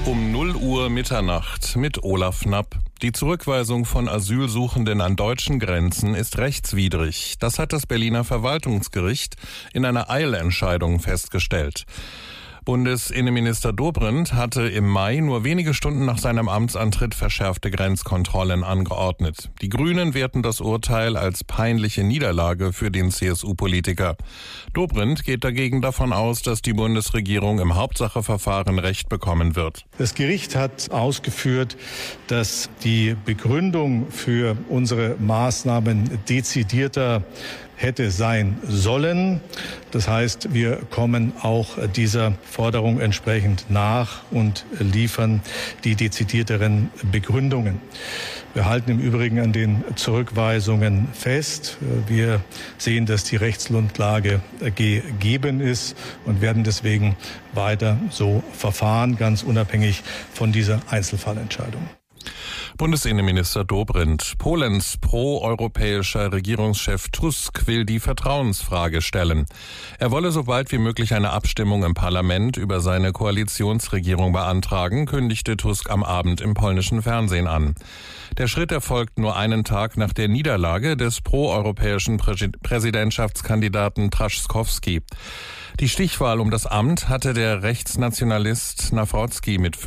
Um 0 Uhr Mitternacht mit Olaf Knapp. Die Zurückweisung von Asylsuchenden an deutschen Grenzen ist rechtswidrig. Das hat das Berliner Verwaltungsgericht in einer Eilentscheidung festgestellt. Bundesinnenminister Dobrindt hatte im Mai nur wenige Stunden nach seinem Amtsantritt verschärfte Grenzkontrollen angeordnet. Die Grünen werten das Urteil als peinliche Niederlage für den CSU-Politiker. Dobrindt geht dagegen davon aus, dass die Bundesregierung im Hauptsacheverfahren Recht bekommen wird. Das Gericht hat ausgeführt, dass die Begründung für unsere Maßnahmen dezidierter hätte sein sollen. Das heißt, wir kommen auch dieser Forderung entsprechend nach und liefern die dezidierteren Begründungen. Wir halten im Übrigen an den Zurückweisungen fest. Wir sehen, dass die Rechtsgrundlage gegeben ist und werden deswegen weiter so verfahren, ganz unabhängig von dieser Einzelfallentscheidung. Bundesinnenminister Dobrindt. Polens pro-europäischer Regierungschef Tusk will die Vertrauensfrage stellen. Er wolle so bald wie möglich eine Abstimmung im Parlament über seine Koalitionsregierung beantragen, kündigte Tusk am Abend im polnischen Fernsehen an. Der Schritt erfolgt nur einen Tag nach der Niederlage des pro-europäischen Präsidentschaftskandidaten Trzaskowski. Die Stichwahl um das Amt hatte der Rechtsnationalist Nawrocki mit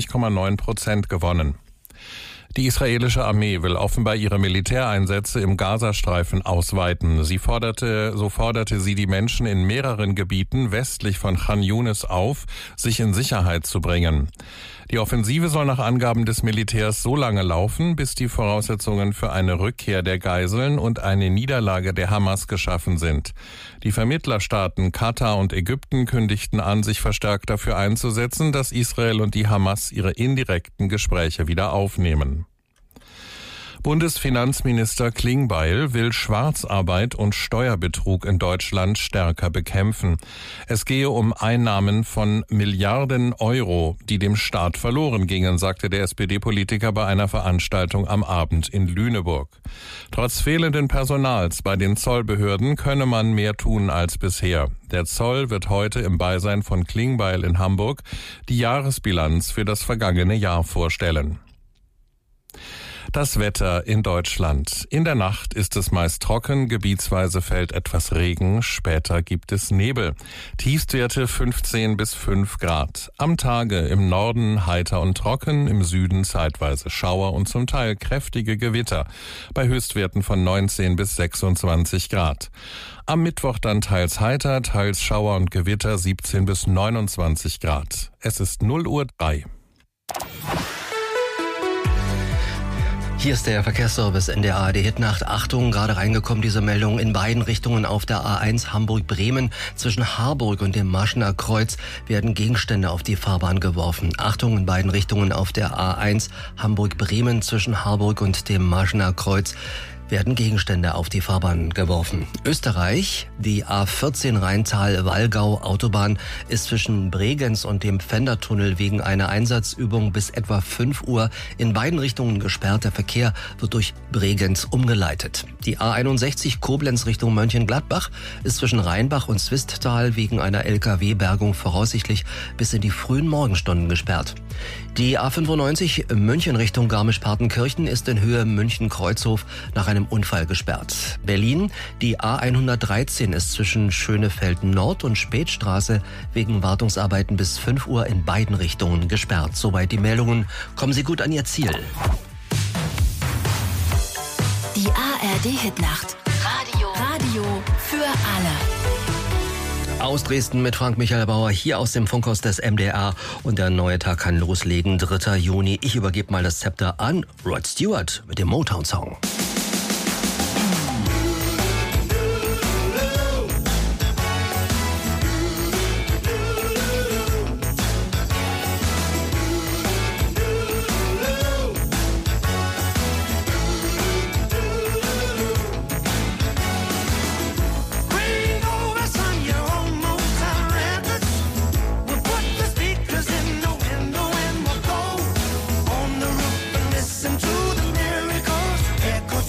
50,9% gewonnen. Die israelische Armee will offenbar ihre Militäreinsätze im Gazastreifen ausweiten. So forderte sie die Menschen in mehreren Gebieten westlich von Khan Yunis auf, sich in Sicherheit zu bringen. Die Offensive soll nach Angaben des Militärs so lange laufen, bis die Voraussetzungen für eine Rückkehr der Geiseln und eine Niederlage der Hamas geschaffen sind. Die Vermittlerstaaten Katar und Ägypten kündigten an, sich verstärkt dafür einzusetzen, dass Israel und die Hamas ihre indirekten Gespräche wieder aufnehmen. Bundesfinanzminister Klingbeil will Schwarzarbeit und Steuerbetrug in Deutschland stärker bekämpfen. Es gehe um Einnahmen von Milliarden Euro, die dem Staat verloren gingen, sagte der SPD-Politiker bei einer Veranstaltung am Abend in Lüneburg. Trotz fehlenden Personals bei den Zollbehörden könne man mehr tun als bisher. Der Zoll wird heute im Beisein von Klingbeil in Hamburg die Jahresbilanz für das vergangene Jahr vorstellen. Das Wetter in Deutschland. In der Nacht ist es meist trocken, gebietsweise fällt etwas Regen, später gibt es Nebel. Tiefstwerte 15 bis 5 Grad. Am Tage im Norden heiter und trocken, im Süden zeitweise Schauer und zum Teil kräftige Gewitter, bei Höchstwerten von 19 bis 26 Grad. Am Mittwoch dann teils heiter, teils Schauer und Gewitter 17 bis 29 Grad. Es ist 0:03 Uhr. Hier ist der Verkehrsservice in der ARD-Hitnacht. Achtung, gerade reingekommen diese Meldung. In beiden Richtungen auf der A1 Hamburg-Bremen zwischen Harburg und dem Marschener Kreuz werden Gegenstände auf die Fahrbahn geworfen. Achtung, in beiden Richtungen auf der A1 Hamburg-Bremen zwischen Harburg und dem Marschener Kreuz werden Gegenstände auf die Fahrbahn geworfen. Österreich, die A14 Rheintal-Wallgau Autobahn ist zwischen Bregenz und dem Pfändertunnel wegen einer Einsatzübung bis etwa 5 Uhr in beiden Richtungen gesperrt. Der Verkehr wird durch Bregenz umgeleitet. Die A61 Koblenz Richtung Mönchengladbach ist zwischen Rheinbach und Swisttal wegen einer LKW-Bergung voraussichtlich bis in die frühen Morgenstunden gesperrt. Die A95 München Richtung Garmisch-Partenkirchen ist in Höhe München-Kreuzhof nach einem Unfall gesperrt. Berlin, die A113 ist zwischen Schönefeld Nord und Spätstraße wegen Wartungsarbeiten bis 5 Uhr in beiden Richtungen gesperrt. Soweit die Meldungen. Kommen Sie gut an Ihr Ziel. Die ARD-Hitnacht. Radio für alle. Aus Dresden mit Frank-Michael Bauer, hier aus dem Funkhaus des MDR. Und der neue Tag kann loslegen, 3. Juni. Ich übergebe mal das Zepter an Rod Stewart mit dem Motown-Song. Listen to the miracles echo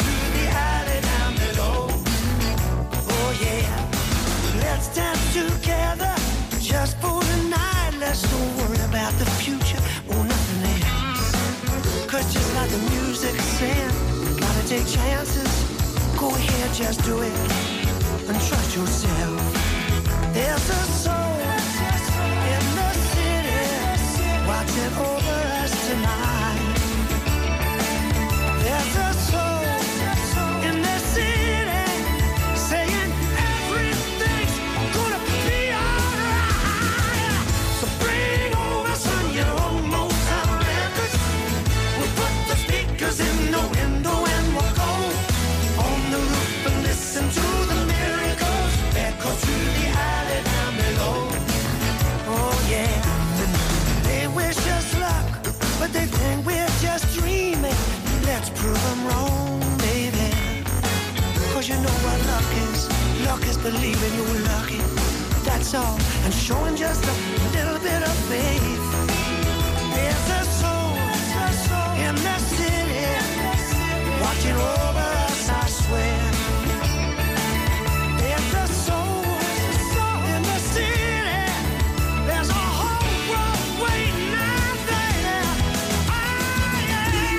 take chances, go ahead, just do it, and trust yourself. There's a soul in the city, watching over us tonight. There's a soul in the city, saying everything's gonna be alright. So bring over some your own Motown records. We'll put the speakers in the window and we'll go on the roof and listen to the miracles echo through the alley down below. Oh yeah, they wish us luck, but they think we're just dreaming. Let's prove them wrong, baby. 'Cause you know what luck is. Luck is believing you're lucky. That's all. And showing just a little bit of faith. There's a soul in the city, watching over us, I swear. There's a soul in the city. There's a whole world waiting out there. Oh yeah.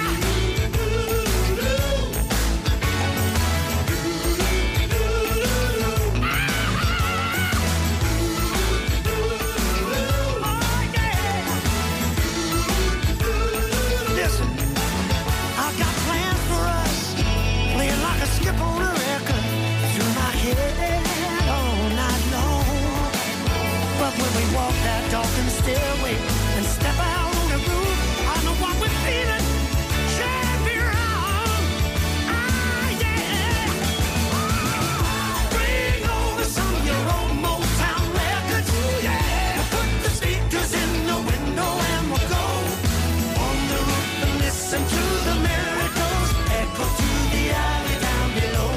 Listen, I got plans for us, playing like a skip on a record through my head all night long. But when we walk that darkened stairway and step out on the roof, I know what we're feeling can't be wrong. Ah yeah. Bring over some of your old Motown records. Yeah. Put the speakers in the window and we'll go on the roof and listen to the miracles echo through the alley down below.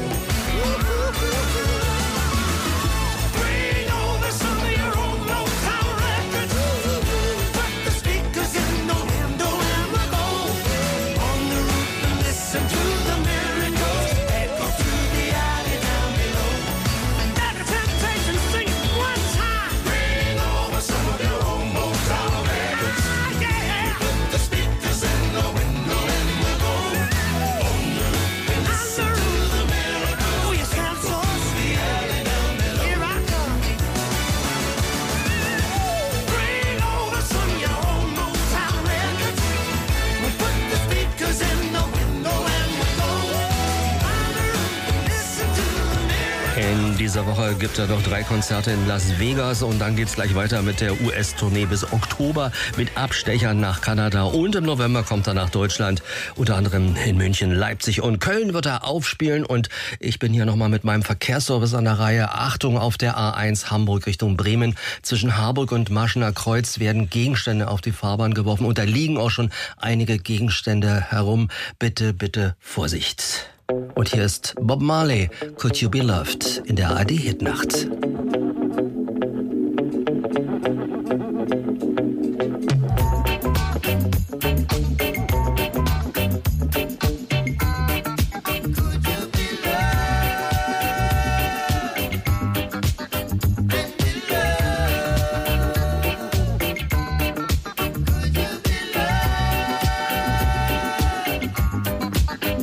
Bring over some of your old Motown records. Put the speakers in the window and we'll go on the roof and listen to the miracles echo through the alley down below. Let the temptation sing it one time. Bring over some of your old Motown records. Ah, yeah. Put the speakers in the window and we'll go on the roof and listen to the miracles. Oh, you sound so sweet. Here I come. Bring over some of your old Motown records. We'll put the speakers in the window and we'll go on the roof and listen to the miracles. In dieser Woche gibt er noch 3 Konzerte in Las Vegas und dann geht's gleich weiter mit der US-Tournee bis Oktober mit Abstechern nach Kanada und im November kommt er nach Deutschland, unter anderem in München, Leipzig und Köln wird er aufspielen und ich bin hier nochmal mit meinem Verkehrsservice an der Reihe. Achtung, auf der A1 Hamburg Richtung Bremen. Zwischen Harburg und Maschener Kreuz werden Gegenstände auf die Fahrbahn geworfen und da liegen auch schon einige Gegenstände herum. Bitte, bitte Vorsicht. Und hier ist Bob Marley, Could You Be Loved in der ARD-Hitnacht.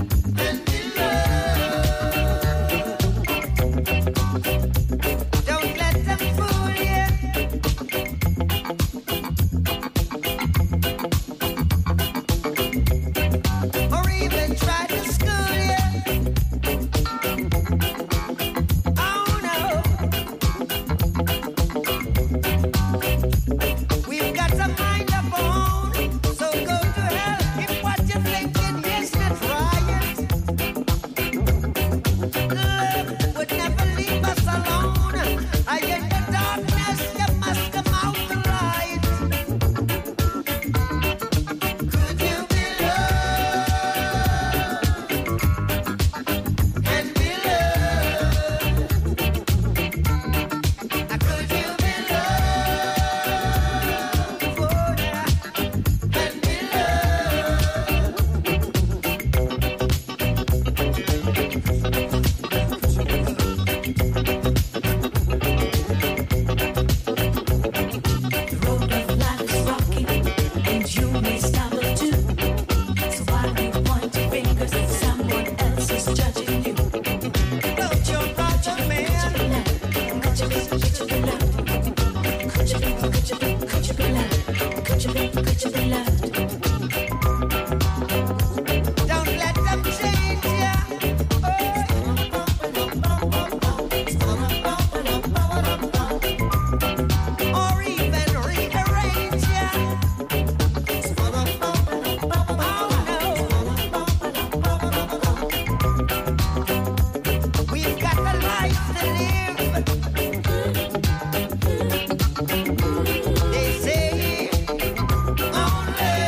Don't They say only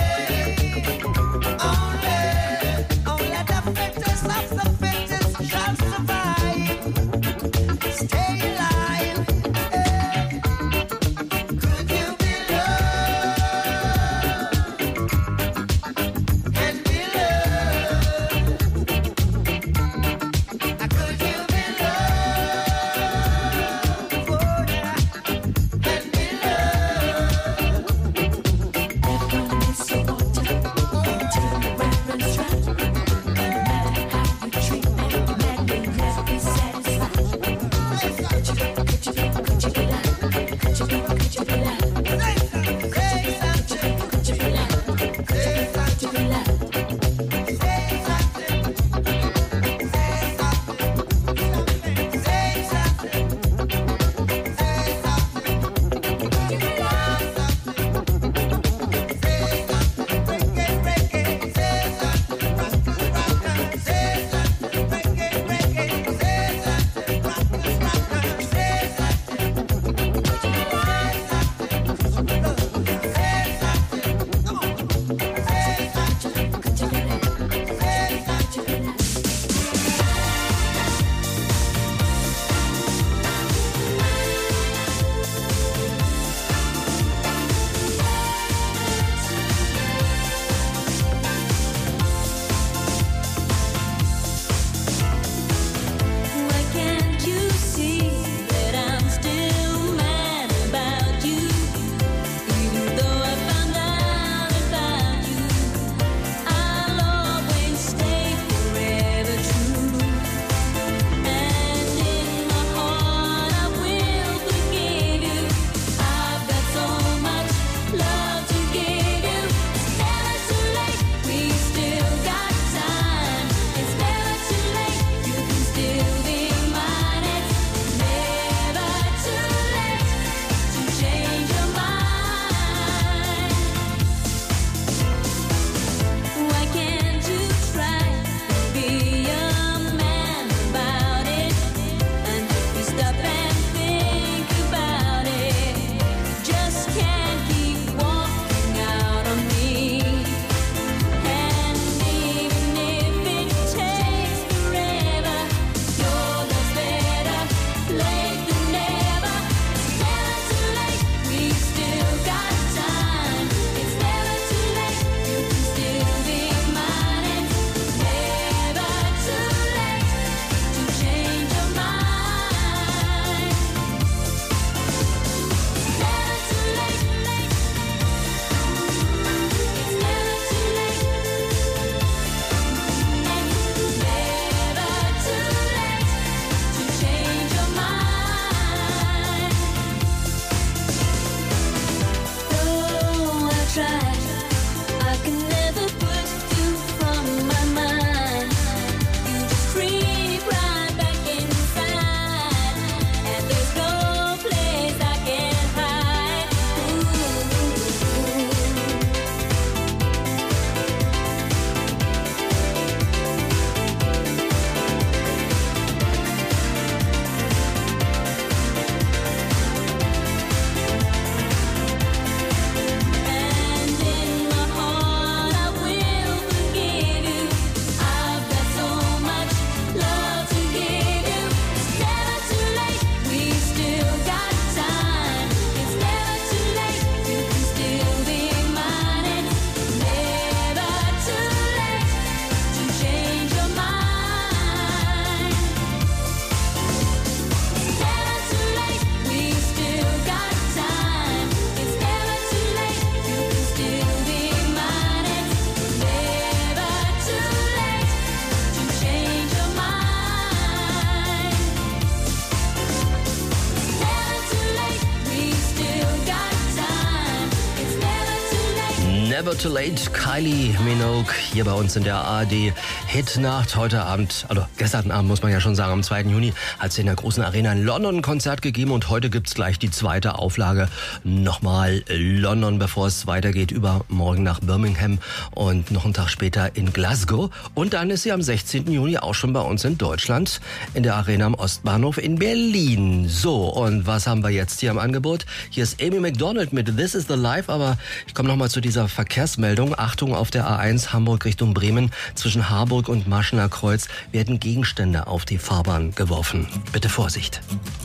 Never Too Late, Kylie Minogue hier bei uns in der ARD Hitnacht. Heute Abend, also gestern Abend muss man ja schon sagen, am 2. Juni hat es in der großen Arena in London ein Konzert gegeben und heute gibt's gleich die zweite Auflage. Nochmal London, bevor es weitergeht, übermorgen nach Birmingham und noch einen Tag später in Glasgow. Und dann ist sie am 16. Juni auch schon bei uns in Deutschland in der Arena am Ostbahnhof in Berlin. So, und was haben wir jetzt hier im Angebot? Hier ist Amy Macdonald mit This is the Life, aber ich komme nochmal zu dieser Verkehrsmeldung. Achtung, auf der A1 Hamburg Richtung Bremen zwischen Harburg und Maschener Kreuz werden Gegenstände auf die Fahrbahn geworfen. Bitte Vorsicht.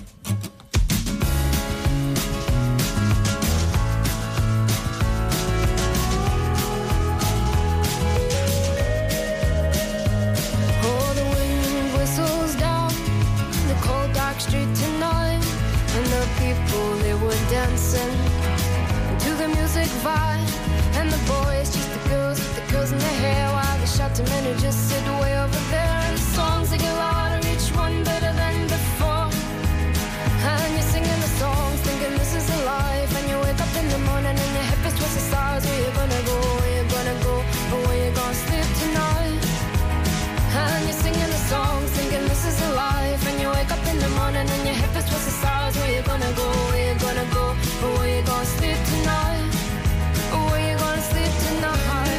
Just sit way over there and the songs they get louder, each one better than before. And you're singing the songs, thinking this is a life. And you wake up in the morning and your hip is twisted sides. Where you gonna go, where you gonna go, or where you gonna sleep tonight? And you're singing the songs, thinking this is a life. And you wake up in the morning and your hip is twisted sides. Where you gonna go, where you gonna go, or where you gonna sleep tonight? Or where you gonna sleep tonight?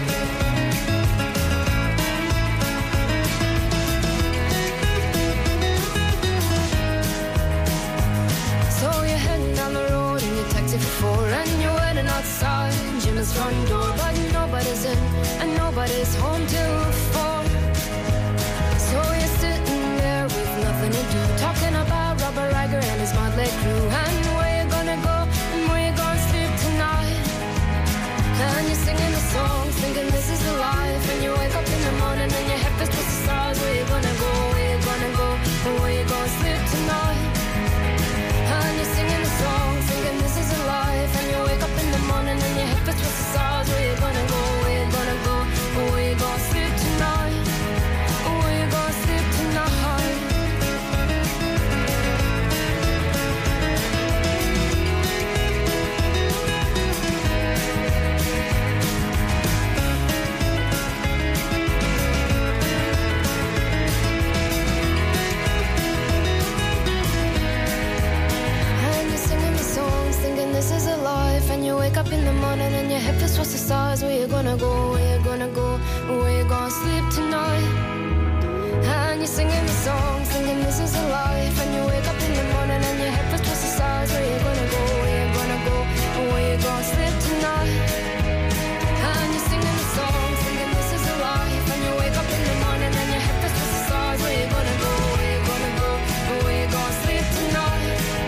For and you're waiting outside Jim's front door, but nobody's in and nobody's home till 4. So you're sitting there with nothing to do, talking about Robert Riger and his motley crew, and where you gonna go and where you gonna sleep tonight. And you're singing the songs, thinking this is the life. And you wake up in the morning and your hip is twisted sides. Where you gonna go, where you gonna go, and where you gonna sleep tonight. And you're singing the songs, thinking this is a life. And you wake up in the morning and your hip is twisted sides. Where you gonna go, where you gonna go, or where you gonna sleep tonight, or where you gonna sleep tonight. This is a life, and you wake up in the morning and your hip is twisted sides. Where you gonna go, where you gonna go, where you gonna sleep tonight? And you're singing the song, singing this is a life. And you wake up in the morning and your hip is twisted sides. Where you gonna go, where you gonna go, where you gonna sleep tonight? And you're singing the song, singing this is a life. And you wake up in the morning and your hip is twisted sides. Where you gonna go, where you gonna go, where you gonna sleep tonight?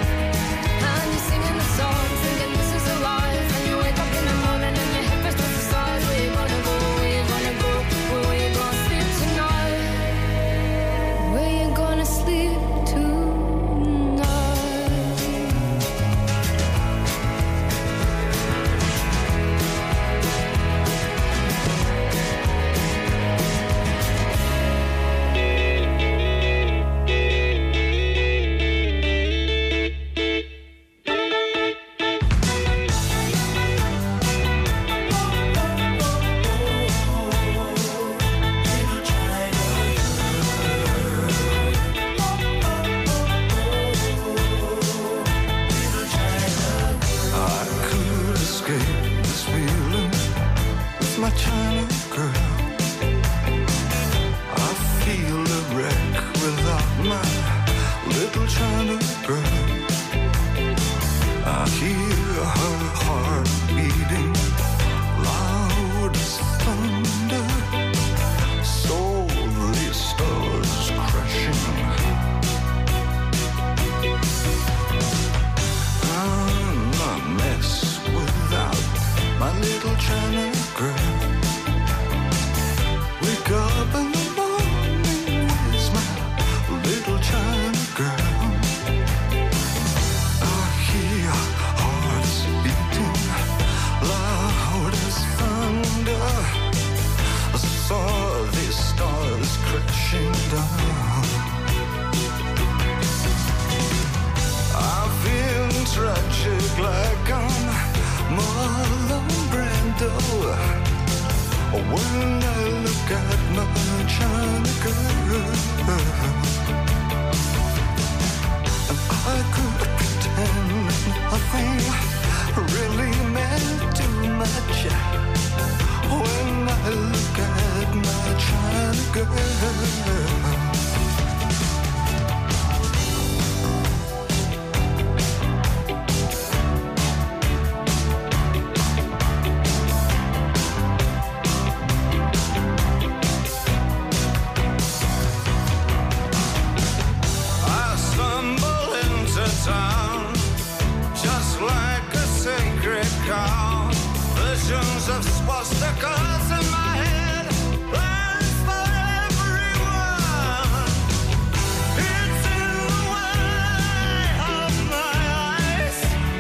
And you're singing the song. tragic like I'm Marlon Brando. When I look at my China girl, I could pretend nothing really meant too much. When I look at my China girl. Visions of swastikas in my head, plans for everyone. It's in the way of my eyes.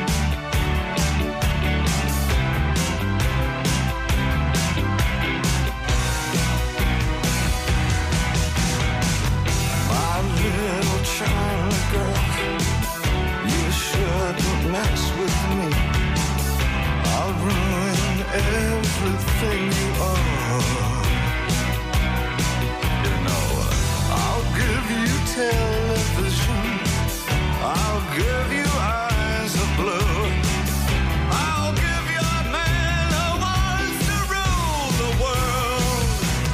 My little China girl, you shouldn't mess with me. I'll ruin everything you are. You know, I'll give you television, I'll give you eyes of blue, I'll give you a man who wants to rule the world.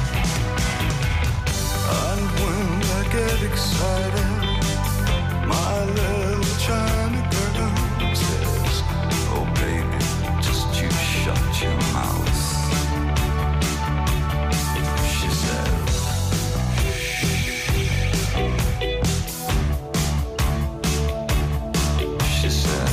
And when I get excited, my little China girl says, oh baby, shut your mouth. She said, she said,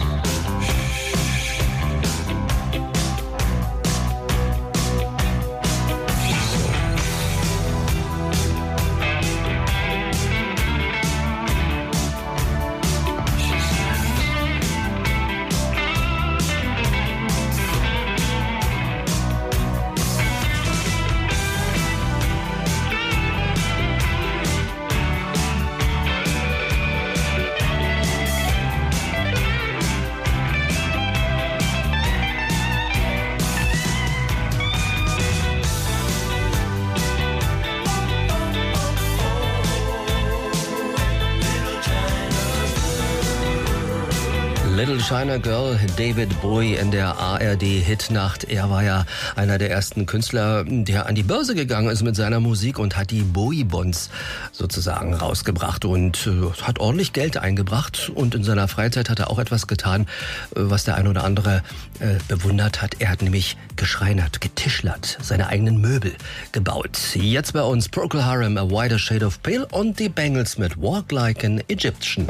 Little China Girl, David Bowie in der ARD-Hitnacht. Er war ja einer der ersten Künstler, der an die Börse gegangen ist mit seiner Musik und hat die Bowie-Bonds sozusagen rausgebracht und hat ordentlich Geld eingebracht. Und in seiner Freizeit hat er auch etwas getan, was der ein oder andere bewundert hat. Er hat nämlich geschreinert, getischlert, seine eigenen Möbel gebaut. Jetzt bei uns Procol Harum, A Wider Shade of Pale und die Bengals mit Walk Like an Egyptian.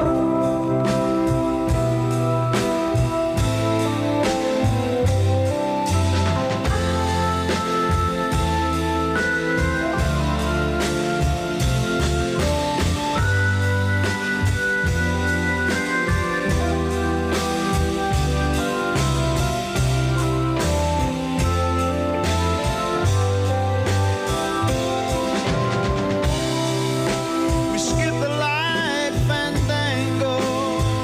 We skip the light fandango.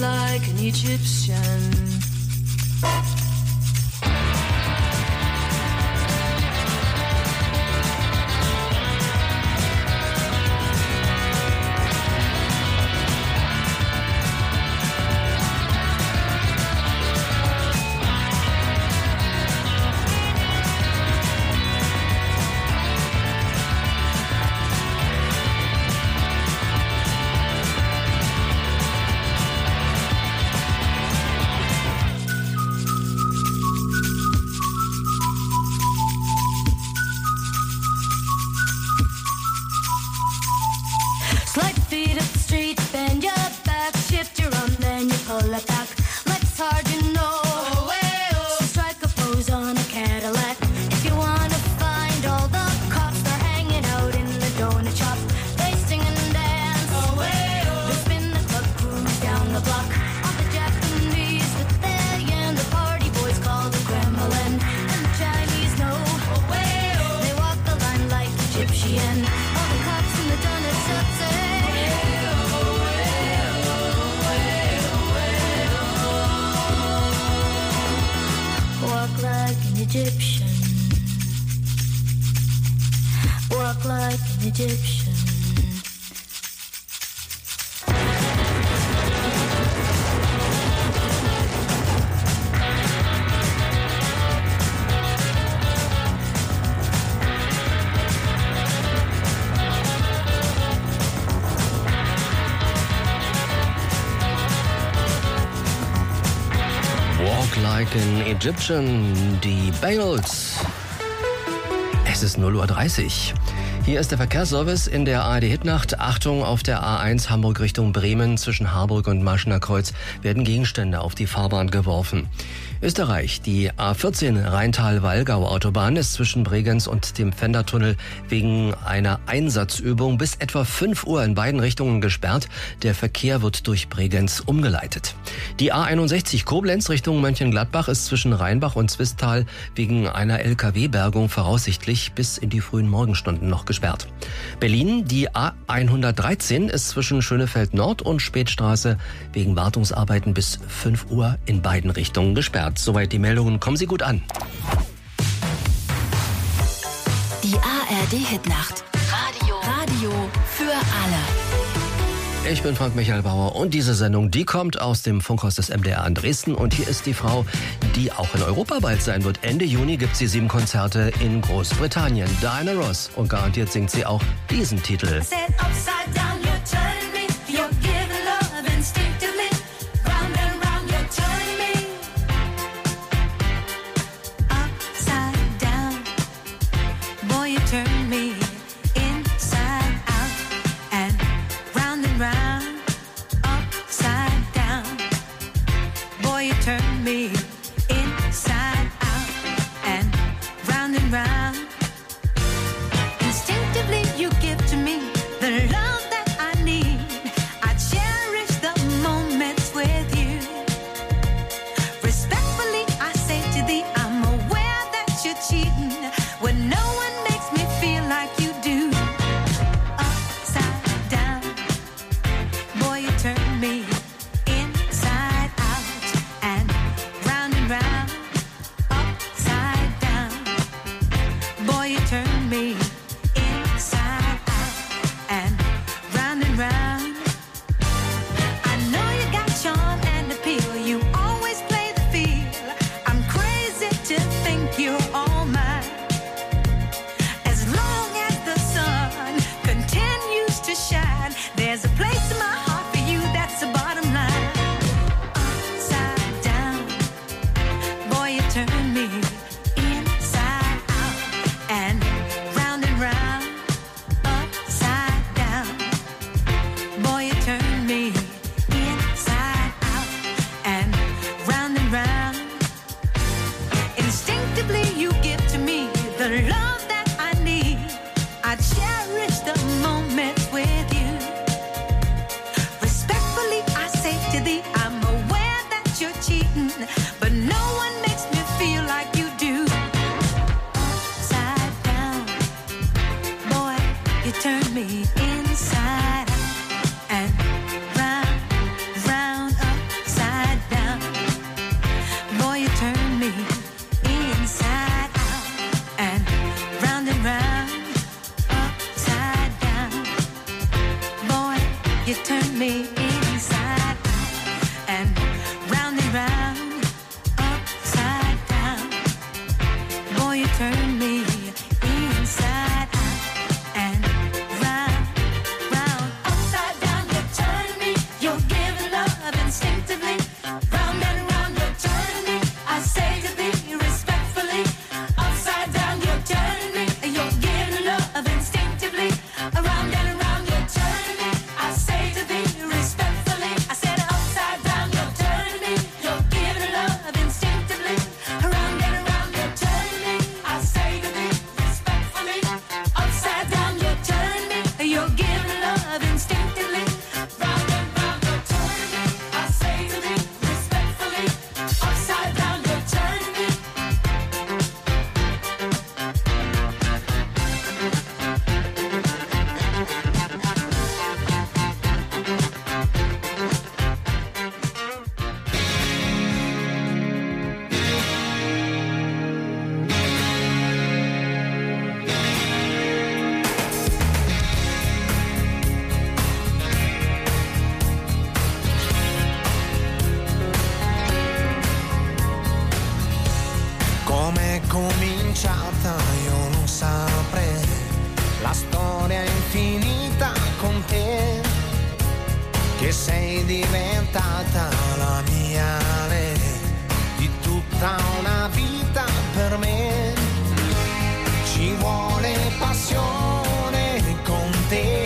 like an Egyptian. Like an Egyptian, die Bangles. Es ist 0:30 Uhr. Hier ist der Verkehrsservice in der ARD-Hitnacht. Achtung, auf der A1 Hamburg Richtung Bremen zwischen Harburg und Maschener Kreuz werden Gegenstände auf die Fahrbahn geworfen. Österreich, die A14 Rheintal-Wallgau-Autobahn ist zwischen Bregenz und dem Pfändertunnel wegen einer Einsatzübung bis etwa 5 Uhr in beiden Richtungen gesperrt. Der Verkehr wird durch Bregenz umgeleitet. Die A61 Koblenz Richtung Mönchengladbach ist zwischen Rheinbach und Zwistal wegen einer LKW-Bergung voraussichtlich bis in die frühen Morgenstunden noch gesperrt. Berlin, die A113 ist zwischen Schönefeld Nord und Spätstraße wegen Wartungsarbeiten bis 5 Uhr in beiden Richtungen gesperrt. Soweit die Meldungen. Kommen Sie gut an. Die ARD-Hitnacht. Radio für alle. Ich bin Frank Michael Bauer und diese Sendung, die kommt aus dem Funkhaus des MDR in Dresden. Und hier ist die Frau, die auch in Europa bald sein wird. Ende Juni gibt sie 7 Konzerte in Großbritannien. Diana Ross. Und garantiert singt sie auch diesen Titel. me inside out and round, upside down. Boy, you turn me inside out and round, upside down. You turn me, you're giving love instinctively. Round and round, you turn me. I say to thee respectfully, upside down. You turn me, you're giving love instinctively. Around and around, you turn me. I say to thee respectfully. I said upside down, you turn me. You're giving love instinctively. Around and around, you turn me. I say to thee respectfully. Upside down, you turn me. You're giving love instinctively. Round and round, you turn me. I say to thee respectfully. Upside down, you turn me. Come è cominciata io non saprei, la storia è infinita con te, che sei diventata la mia re, di tutta una vita per me. Ci vuole passione con te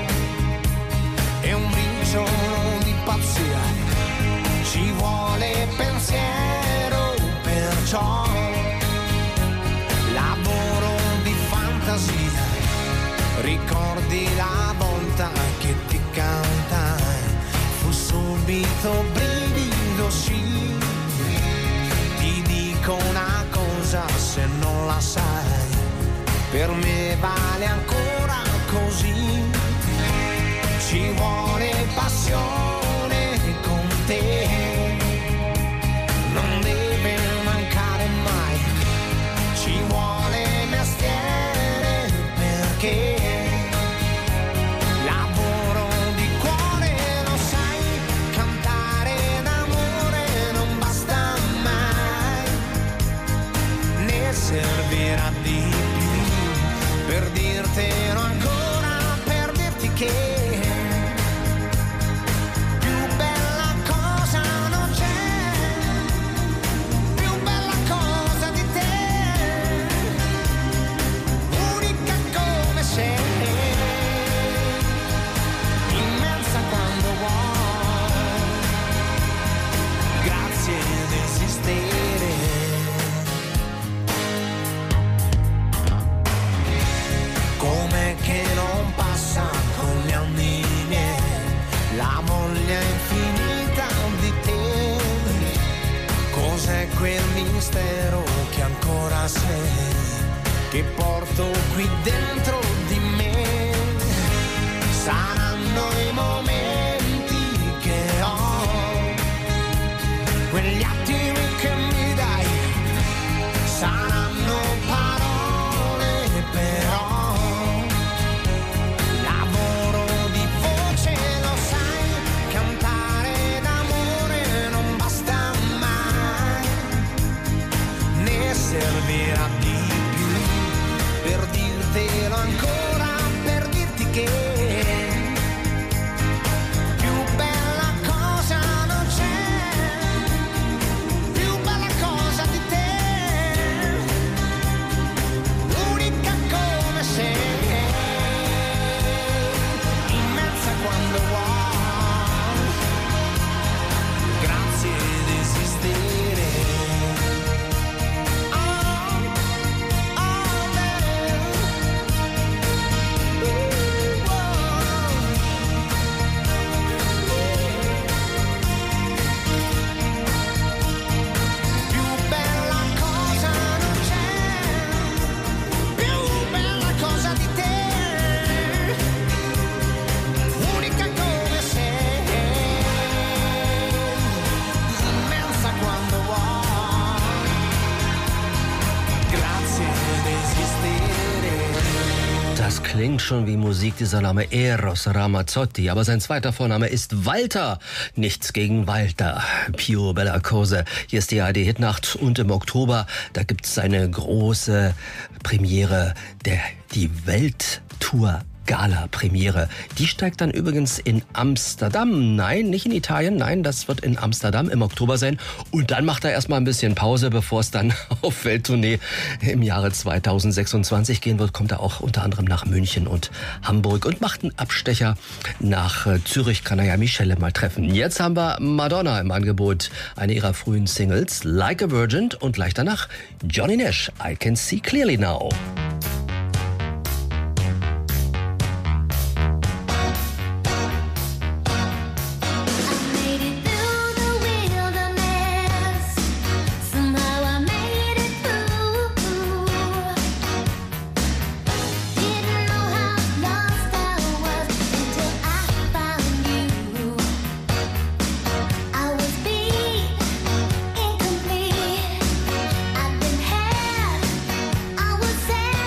e un briciolo di pazzia, ci vuole pensiero, perciò lavoro di fantasia. Ricordi la volta che ti cantai, fu subito brivido, sì. Ti dico una cosa, se non la sai, per me vale ancora così. Ci vuole passione con te, non deve mancare mai. Ci vuole mestiere perché lavoro di cuore, lo sai, cantare d'amore non basta mai, ne servirà di più per dirtelo ancora, per dirti che come che non passa con gli anni miei la voglia infinita di te. Cos'è quel mistero che ancora sei, che porto qui dentro di me? Saranno i momenti che ho, quegli attimi che mi dai, saranno parole però. Lavoro di voce, lo sai, cantare d'amore non basta mai, ne servirà di più per dirtelo ancora, per dirti che klingt schon wie Musik, dieser Name Eros Ramazzotti. Aber sein zweiter Vorname ist Walter. Nichts gegen Walter. Pio Bella Cose. Hier ist die ARD-Hitnacht und im Oktober, da gibt's eine große Premiere, die Welttour Gala-Premiere. Die steigt dann übrigens in Amsterdam. Nein, nicht in Italien. Nein, das wird in Amsterdam im Oktober sein. Und dann macht er erstmal ein bisschen Pause, bevor es dann auf Welttournee im Jahre 2026 gehen wird. Kommt er auch unter anderem nach München und Hamburg und macht einen Abstecher nach Zürich. Kann er ja Michelle mal treffen. Jetzt haben wir Madonna im Angebot. Eine ihrer frühen Singles, Like a Virgin, und gleich danach Johnny Nash, I Can See Clearly Now. I was sad.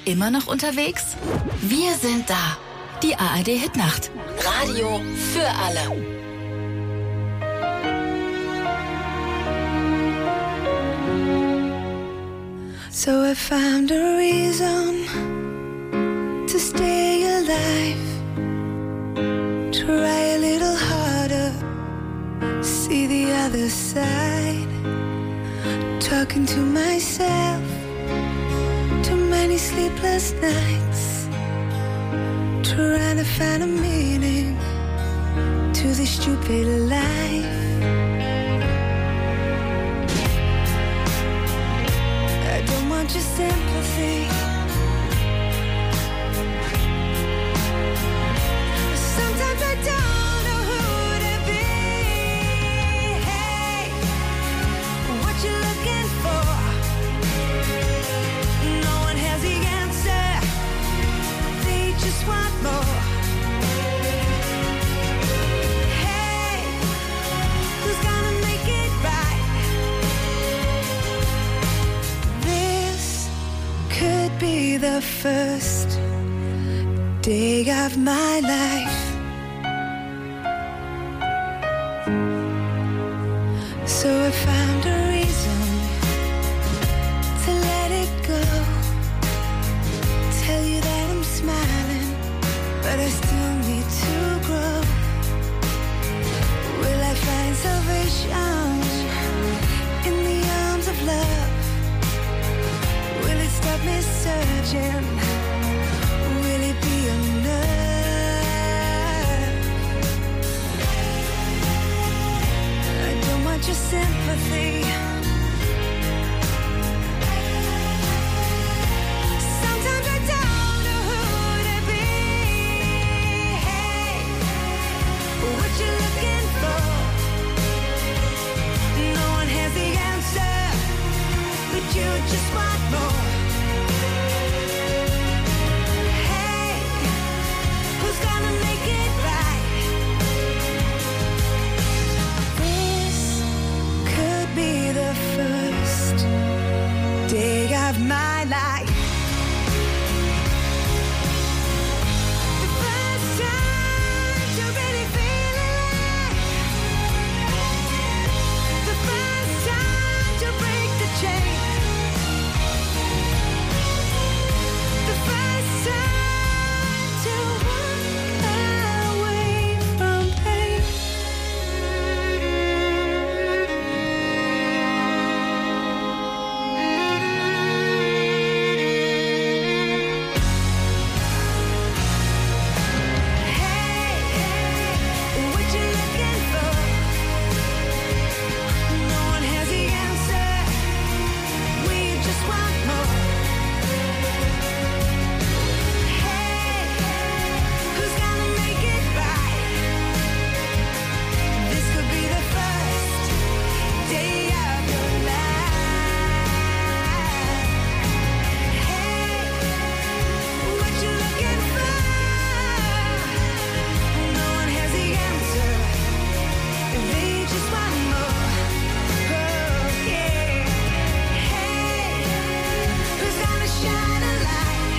Immer noch unterwegs? Wir sind da. Die ARD Hitnacht. Radio für alle. So I found a reason to stay alive. Try a little harder, see the other side. Talking to myself, too many sleepless nights. Trying to find a meaning to this stupid life. I don't want your sympathy. Sometimes I don't know who to be. Hey, what you looking for? No one has the answer. They just want more. Hey, who's gonna make it right? This could be the first day of my life. So I found a reason to let it go. Tell you that I'm smiling, but I still need to grow. Will I find salvation in the arms of love? Will it stop me searching? Will it be enough? I don't want your sympathy. Sometimes I don't know who to be. Hey, what you looking for? No one has the answer, but you just want more. Hey, who's gonna make it right? This could be the first day of my life. The first time to really feel alive. The first time to break the chain. The first time to walk away from pain. Hey, what you looking for? No one has the answer. We just want more. Hey, who's gonna make it right? This could be the first day of your life. Hey, what you looking for? No one has the answer. They just want more. Oh, yeah. Hey, who's gonna shine a light?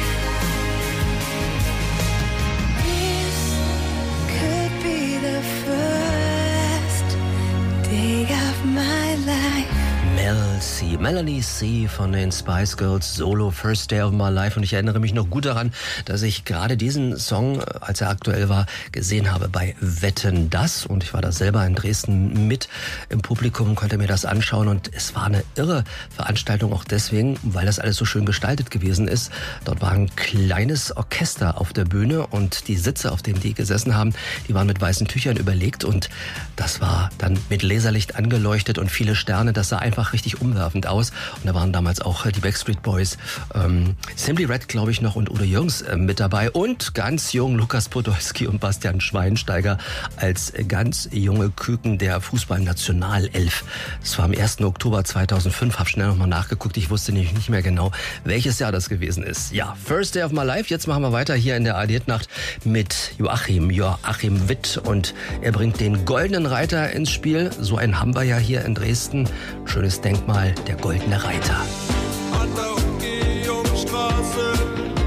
This could be the first day of my life. Mel C. Melanie C. von den Spice Girls, Solo, First Day of My Life. Und ich erinnere mich noch gut daran, dass ich gerade diesen Song, als er aktuell war, gesehen habe bei Wetten, dass. Und ich war da selber in Dresden mit im Publikum und konnte mir das anschauen. Und es war eine irre Veranstaltung, auch deswegen, weil das alles so schön gestaltet gewesen ist. Dort war ein kleines Orchester auf der Bühne und die Sitze, auf denen die gesessen haben, die waren mit weißen Tüchern überlegt. Und das war dann mit Laserlicht angeleuchtet und viele Sterne. Das sah einfach richtig umwerfend aus. Und da waren damals auch die Backstreet Boys, Simply Red, glaube ich, noch und Udo Jürgens mit dabei. Und ganz jung Lukas Podolski und Bastian Schweinsteiger als ganz junge Küken der Fußballnationalelf. Das war am 1. Oktober 2005. Hab schnell nochmal nachgeguckt. Ich wusste nämlich nicht mehr genau, welches Jahr das gewesen ist. Ja, First Day of My Life. Jetzt machen wir weiter hier in der ARD-Nacht mit Joachim Witt. Und er bringt den Goldenen Reiter ins Spiel. So einen haben wir ja hier in Dresden. Schönes Denkmal, der Goldene Reiter. An der Umgehungsstraße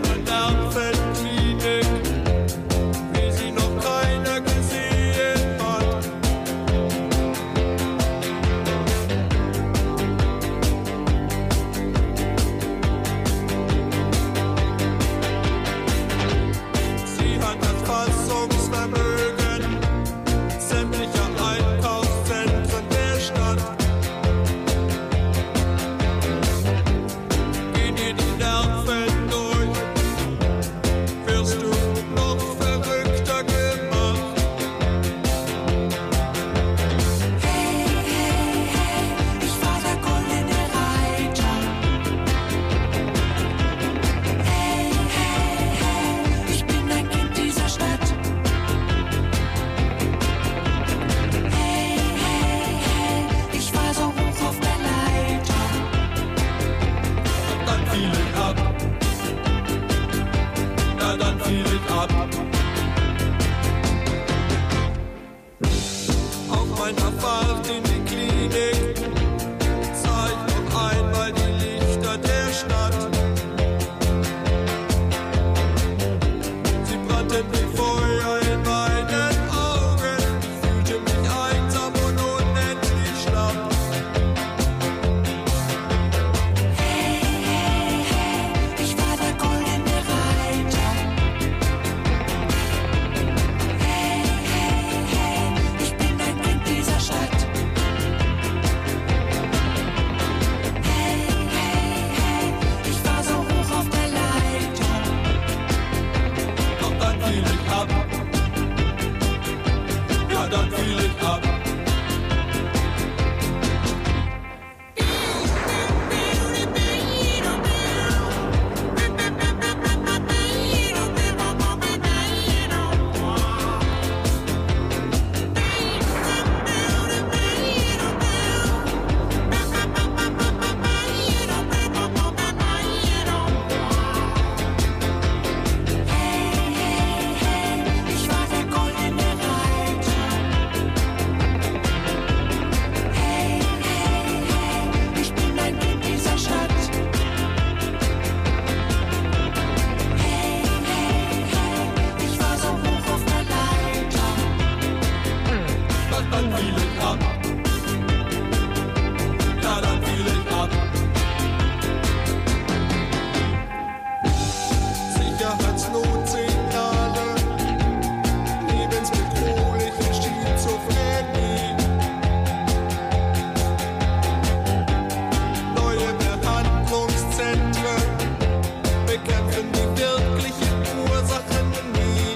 eine Nervenklinik, wie sie noch keiner gesehen hat. Sie hat das Fassungsvermögen sämtlicher Einkaufszentren der Stadt. Geh dir die Nerven durch, wirst du noch verrückter gemacht. Hey, hey, hey, ich war der goldene Reiter. Hey, hey, hey, ich bin ein Kind dieser Stadt. Hey, hey, hey, ich war so hoch auf der Leiter. Dann fiel ich ab. Ja, dann fiel ich ab. Auf meiner Fahrt in die Klinik sah ich noch einmal die Lichter der Stadt. Sie brannten wie Feuer in meinen Augen. Ich fühlte mich einsam und unendlich schlapp. Hey, hey, hey, ich war der goldene Reiter. Hey, hey, hey, ich bin ein Kind dieser Stadt. Hey, hey, hey, ich war so hoch auf der Leiter. Doch dann fiel ich ab. Ja, dann fiel ich ab. Hey, hey, hey, ich war der goldene Reiter. Hey, hey, hey, ich bin ein Kind dieser Stadt. Hey, hey, hey, ich war so hoch auf der Leiter. Doch dann fiel ich ab. Ja, dann fiel ich ab. Sicherheitsnotsignale, lebensbedrohliche Schizophrenie. Neue Behandlungszentren bekämpfen die wirklichen Ursachen nie.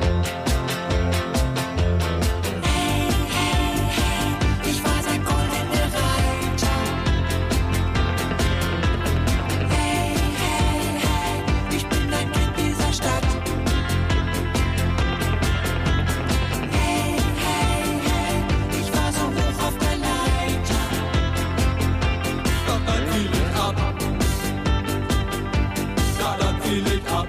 Hey, hey, hey, ich war der goldene Reiter. Hey, hey, hey, ich bin ein Kind dieser Stadt. Hey, hey, hey, ich war so hoch auf der Leiter. Doch dann fiel ich ab. Ja, dann fiel ich ab.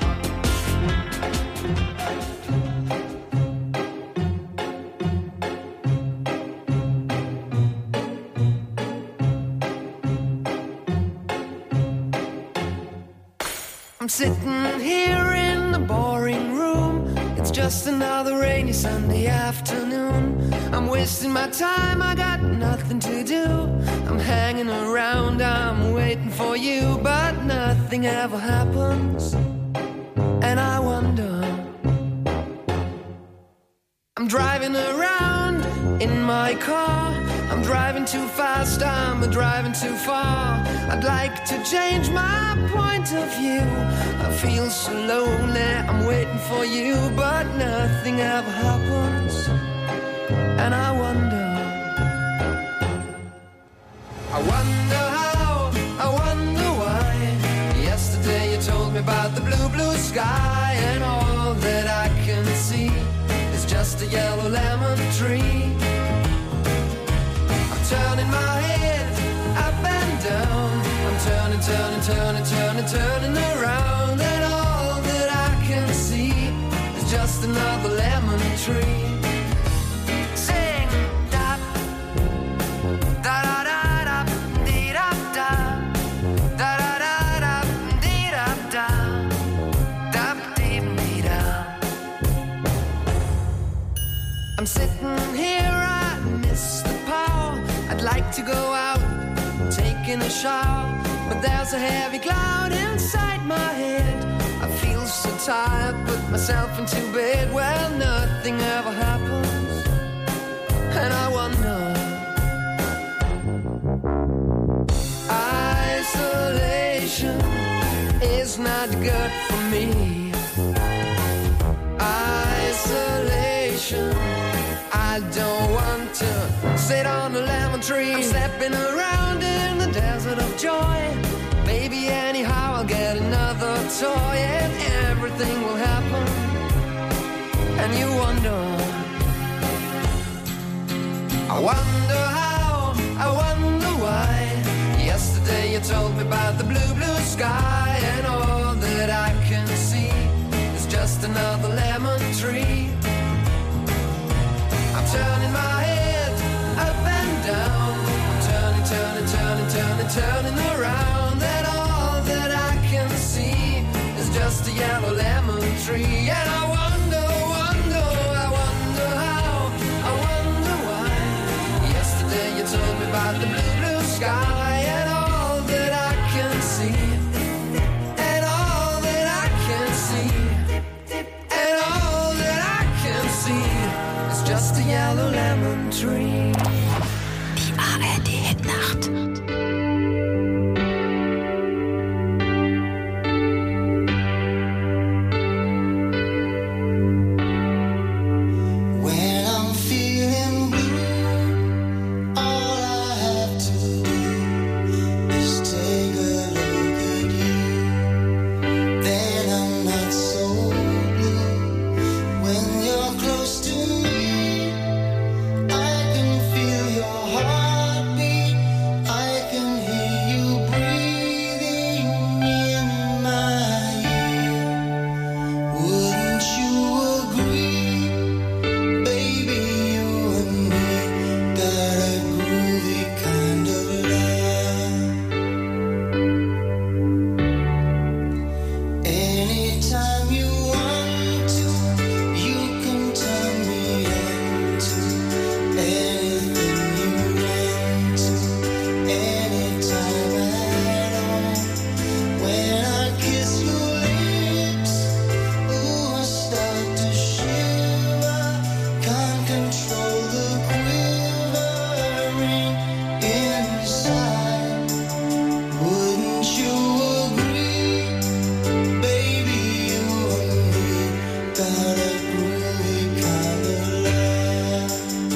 I'm sitting here in the boring room. It's just another rainy Sunday afternoon. I'm wasting my time, I got nothing to do. I'm hanging around, I'm waiting for you, but nothing ever happens. And I wonder, I'm driving around in my car. I'm driving too fast, I'm driving too far. I'd like to change my point of view. I feel so lonely, I'm waiting for you, but nothing ever happens. And I wonder how, I wonder why. Yesterday you told me about the blue, blue sky, and all that I can see is just a yellow lemon tree. I'm turning my head up and down. I'm turning, turning, turning, turning, turning around, and all that I can see is just another lemon tree. Sing da da da da da dee da da da da da da dee da da taking a shower, but there's a heavy cloud inside my head. I feel so tired, put myself into bed. Well, nothing ever happens, and I wonder. Isolation is not good for me. Isolation, I don't want to sit on a lemon tree. I'm stepping around in the desert of joy. Maybe anyhow I'll get another toy and everything will happen. And you wonder, I wonder how, I wonder why. Yesterday you told me about the blue, blue sky, and all that I can see is just another lemon tree. I'm turning my head up and down. I'm turning, turning, turning, turning, turning around. And all that I can see is just a yellow lemon tree. And I wonder, wonder, I wonder how, I wonder why. Yesterday you told me about the blue, blue sky, and all that I can see, and all that I can see, and all that I can see is just a yellow lemon tree. Die ARD-Hitnacht. When I'm feeling blue, all I have to do is take a look at you. Then I'm not so blue. When you're close to me, I can feel your heartbeat. I can hear you breathing in my ear. Wouldn't you agree? Baby, you and me got a groovy kind of love. Anytime you want to, you can turn me on to anything you want to, anytime at all. When I kiss your lips, ooh, I start to shiver. Can't control the quivering inside. Wouldn't you agree? Baby, you and me got a groovy kind of love.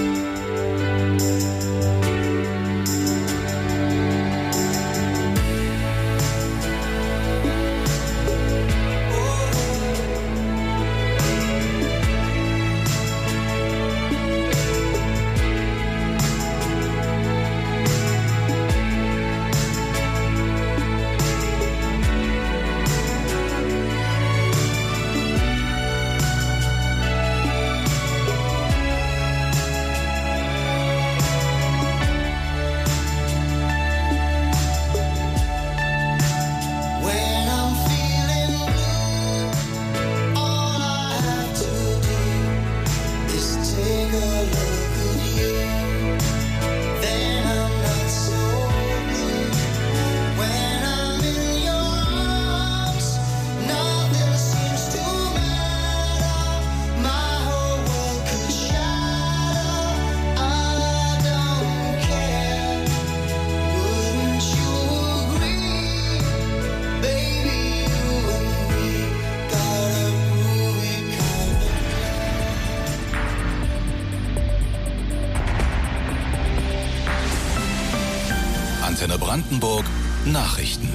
When I'm feeling blue, all I have to do is take a look at you. Then I'm not so blue. When I'm in your arms, nothing seems to matter. My whole world could shatter. I don't care. Wouldn't you agree? Baby, you and me got a groovy kind of Antenne Brandenburg Nachrichten.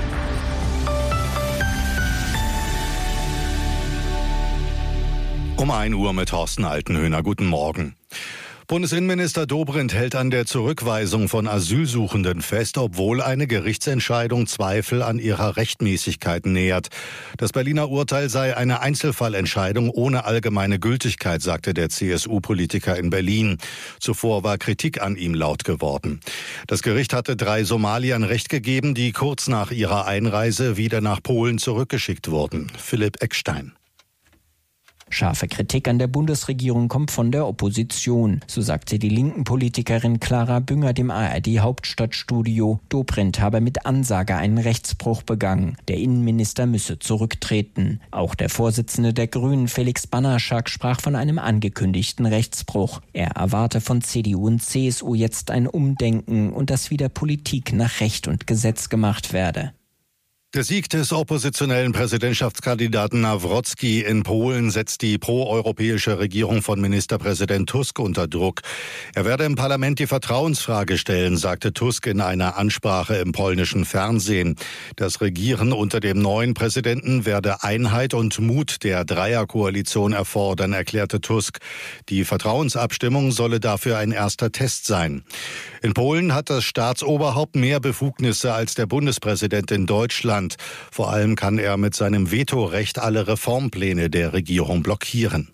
Um 1 Uhr mit Thorsten Altenhöhner. Guten Morgen. Bundesinnenminister Dobrindt hält an der Zurückweisung von Asylsuchenden fest, obwohl eine Gerichtsentscheidung Zweifel an ihrer Rechtmäßigkeit nähert. Das Berliner Urteil sei eine Einzelfallentscheidung ohne allgemeine Gültigkeit, sagte der CSU-Politiker in Berlin. Zuvor war Kritik an ihm laut geworden. Das Gericht hatte 3 Somaliern Recht gegeben, die kurz nach ihrer Einreise wieder nach Polen zurückgeschickt wurden. Philipp Eckstein. Scharfe Kritik an der Bundesregierung kommt von der Opposition. So sagte die linken Politikerin Clara Bünger dem ARD-Hauptstadtstudio, Dobrindt habe mit Ansage einen Rechtsbruch begangen. Der Innenminister müsse zurücktreten. Auch der Vorsitzende der Grünen, Felix Banaschak, sprach von einem angekündigten Rechtsbruch. Er erwarte von CDU und CSU jetzt ein Umdenken und dass wieder Politik nach Recht und Gesetz gemacht werde. Der Sieg des oppositionellen Präsidentschaftskandidaten Nawrocki in Polen setzt die proeuropäische Regierung von Ministerpräsident Tusk unter Druck. Er werde im Parlament die Vertrauensfrage stellen, sagte Tusk in einer Ansprache im polnischen Fernsehen. Das Regieren unter dem neuen Präsidenten werde Einheit und Mut der Dreierkoalition erfordern, erklärte Tusk. Die Vertrauensabstimmung solle dafür ein erster Test sein. In Polen hat das Staatsoberhaupt mehr Befugnisse als der Bundespräsident in Deutschland. Vor allem kann er mit seinem Vetorecht alle Reformpläne der Regierung blockieren.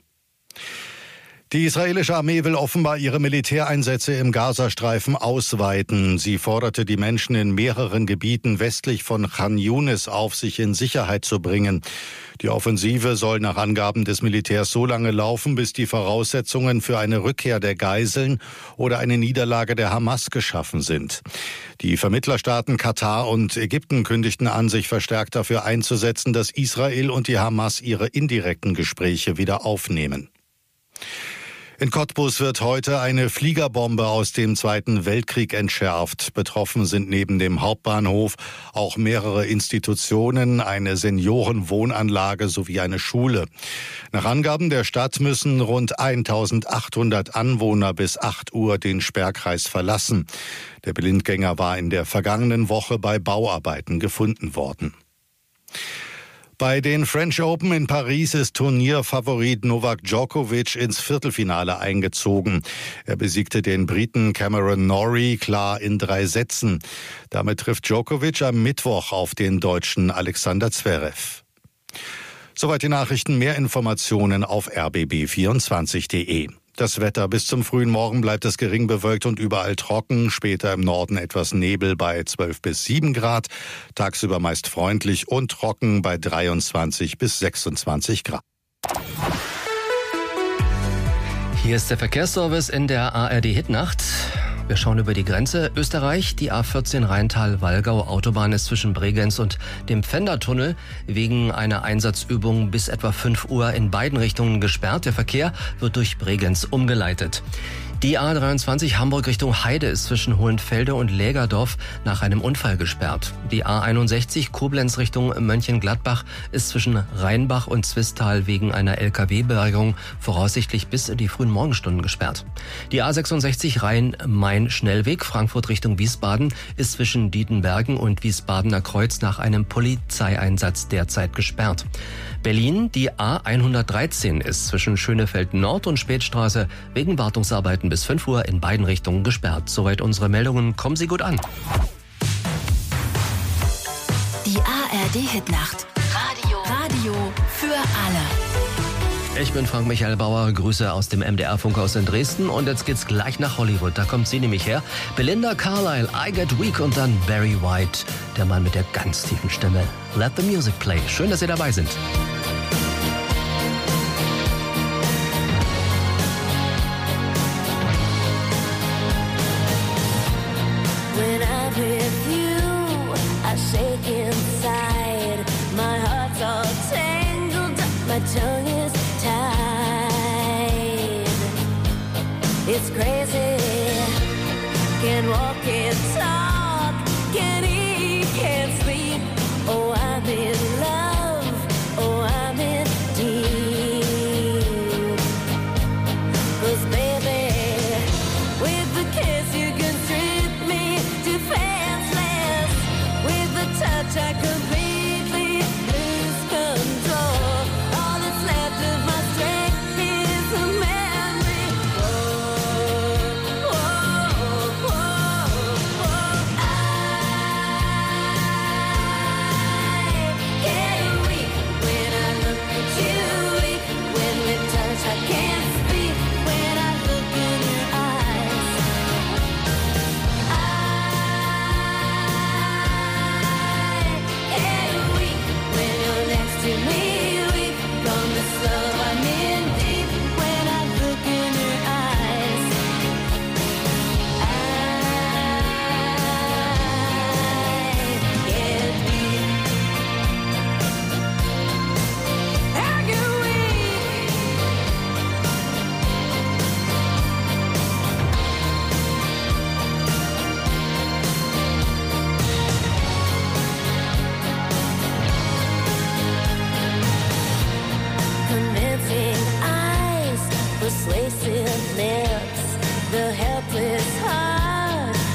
Die israelische Armee will offenbar ihre Militäreinsätze im Gazastreifen ausweiten. Sie forderte die Menschen in mehreren Gebieten westlich von Khan Yunis auf, sich in Sicherheit zu bringen. Die Offensive soll nach Angaben des Militärs so lange laufen, bis die Voraussetzungen für eine Rückkehr der Geiseln oder eine Niederlage der Hamas geschaffen sind. Die Vermittlerstaaten Katar und Ägypten kündigten an, sich verstärkt dafür einzusetzen, dass Israel und die Hamas ihre indirekten Gespräche wieder aufnehmen. In Cottbus wird heute eine Fliegerbombe aus dem Zweiten Weltkrieg entschärft. Betroffen sind neben dem Hauptbahnhof auch mehrere Institutionen, eine Seniorenwohnanlage sowie eine Schule. Nach Angaben der Stadt müssen rund 1800 Anwohner bis 8 Uhr den Sperrkreis verlassen. Der Blindgänger war in der vergangenen Woche bei Bauarbeiten gefunden worden. Bei den French Open in Paris ist Turnierfavorit Novak Djokovic ins Viertelfinale eingezogen. Er besiegte den Briten Cameron Norrie klar in 3 Sätzen. Damit trifft Djokovic am Mittwoch auf den Deutschen Alexander Zverev. Soweit die Nachrichten. Mehr Informationen auf rbb24.de. Das Wetter: bis zum frühen Morgen bleibt es gering bewölkt und überall trocken. Später im Norden etwas Nebel bei 12 bis 7 Grad. Tagsüber meist freundlich und trocken bei 23 bis 26 Grad. Hier ist der Verkehrsservice in der ARD-Hitnacht. Wir schauen über die Grenze. Österreich, die A14 Rheintal-Wallgau. Autobahn ist zwischen Bregenz und dem Pfändertunnel wegen einer Einsatzübung bis etwa 5 Uhr in beiden Richtungen gesperrt. Der Verkehr wird durch Bregenz umgeleitet. Die A23 Hamburg Richtung Heide ist zwischen Hohenfelde und Lägerdorf nach einem Unfall gesperrt. Die A61 Koblenz Richtung Mönchengladbach ist zwischen Rheinbach und Zwistal wegen einer LKW-Bergung voraussichtlich bis in die frühen Morgenstunden gesperrt. Die A66 Rhein-Main-Schnellweg Frankfurt Richtung Wiesbaden ist zwischen Dietenbergen und Wiesbadener Kreuz nach einem Polizeieinsatz derzeit gesperrt. Berlin, die A113 ist zwischen Schönefeld Nord und Spätstraße wegen Wartungsarbeiten bis 5 Uhr in beiden Richtungen gesperrt. Soweit unsere Meldungen. Kommen Sie gut an. Die ARD-Hitnacht. Radio für alle. Ich bin Frank Michael Bauer, Grüße aus dem MDR-Funkhaus in Dresden und jetzt geht's gleich nach Hollywood, da kommt sie nämlich her. Belinda Carlisle, I Get Weak und dann Barry White, der Mann mit der ganz tiefen Stimme. Let the music play. Schön, dass Sie dabei sind. When I'm with you, I shake inside. My heart's all tangled up, my tongue is tied. It's crazy. Can't walk, can't talk, can't eat, can't sleep. Oh, I'm in love. Oh, I'm in deep. 'Cause baby, with the kiss you can strip me defenseless. With the touch I completely lose control. All that's left of my strength is a memory. Whoa, whoa, whoa, whoa.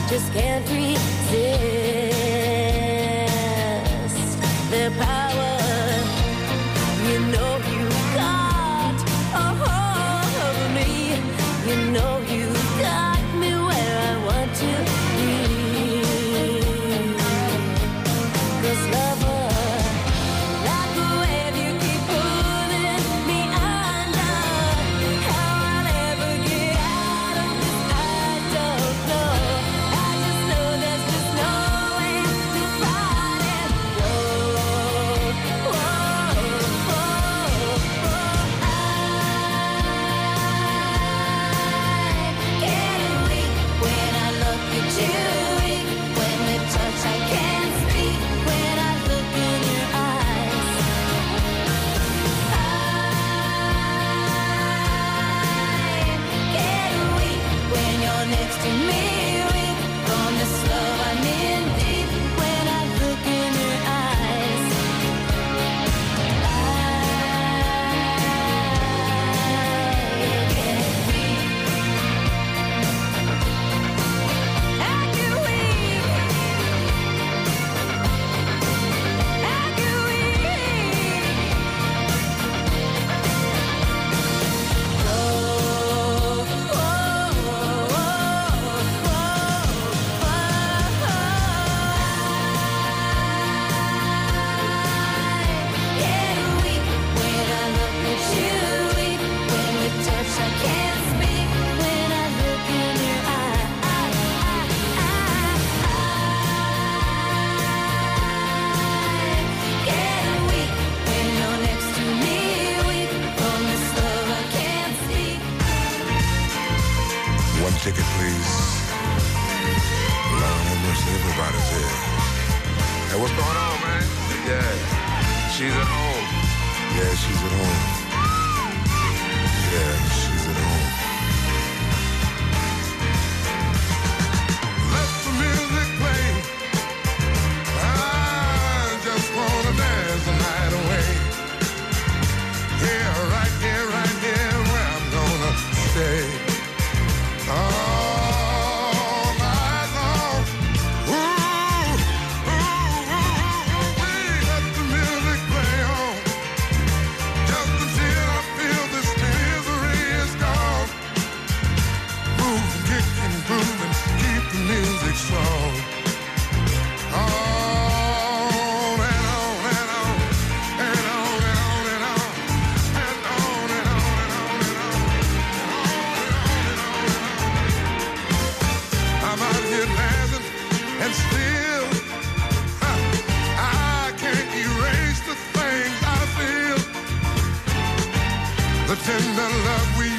just can't resist their power. You know you got a hold over me. You know you got me where I want to be. 'Cause lover, like a wave you keep pulling me under. How I'll ever get out of this, I don't know. I just know there's just no way to fight it. Whoa, whoa, whoa, whoa. I get weak when I look at you. Weak when we touch, I can't speak. When I look in your eyes, I get weak when you're next to me. Weak from this love I'm in deep. When I look in your eyes, I get weak. I get weak. I get weak. Whoa, whoa, get weak when I look at you. Weak when we touch, I can't speak. When I look in your eyes, get weak when you're next to me. Weak from this love I can't speak. One ticket, please. Lord have mercy, everybody's here. Hey, what's going on, man? Yeah, she's at home. Yeah, she's at home. Yeah, she's at home. Let the music play. I just wanna dance the night away. Here, right here, where I'm gonna stay. All night long. Ooh, let the music play on. Just until I feel this misery is gone. Move and kick and groove and keep the music strong. On and on and on and on and on and on and on and on and on and on. I'm out here dancing and still I can't erase the things I feel. The tender love we